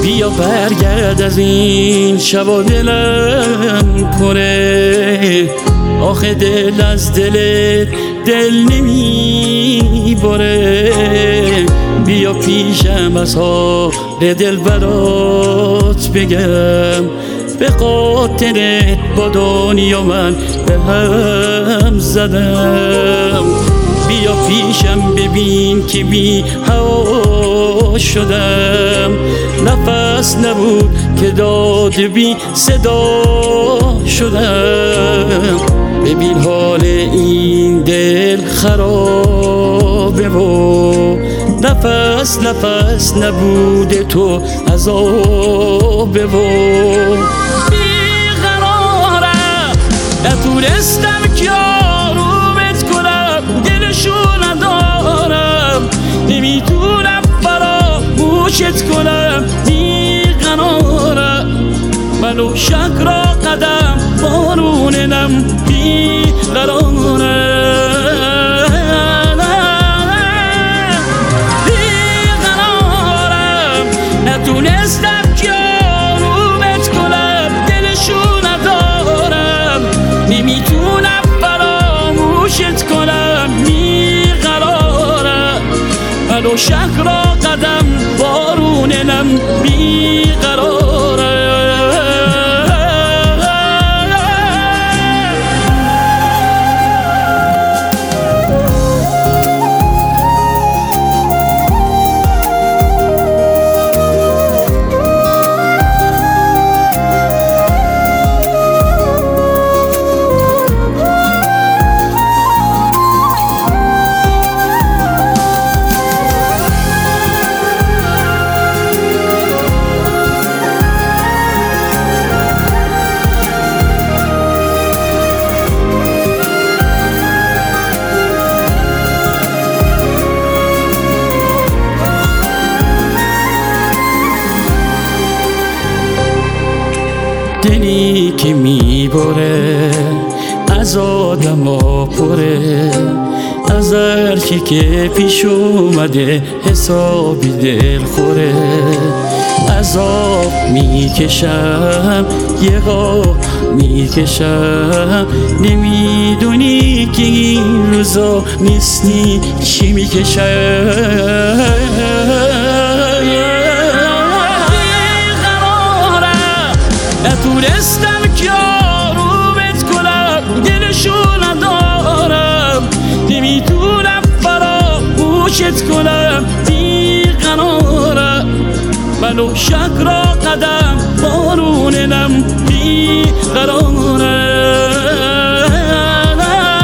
بیا برگرد از این شبا دلم پره، آخه دل از دلت دل نمیبره. بیا پیشم از حال دل برات بگم، به خاطرت با دنیا من به هم زدم. بیا پیشم ببین که بی هوا شدم، نفس نبود که داد بی صدا شدم. ببین حال این دل خرابه و نفس نفس نبوده تو عذابه و بیقرارم، نتونستم که آرومت کنم، دلشو ندارم، نمیتونم فراموشت کنم. بیقرارم، منو شک را قدم بارونم، بیقرارم. نتونستم که آرومت کنم، دلشو ندارم، نمیتونم فراموشت کنم. بیقرارم، منو شک را قدم بارونم، بیقرارم. دلی که میبره از آدما پره، از هرکی که پیش اومده حسابی دل خوره. عذاب میکشم یه غاب میکشم، نمیدونی که این روزا نیستی چی میکشم. نتونستم که آرومت کنم، دلشو ندارم، نمیتونم فراموشت کنم. بیقرارم، منو شک را قدم بارونم، بیقرارم.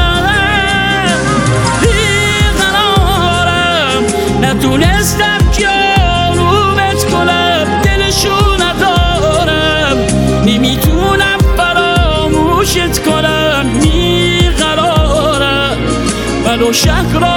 بیقرارم، نتونستم که آرومت کنم، دلشو ندارم، نمیتونم فراموشت کنم. بیقرارم، منو شک را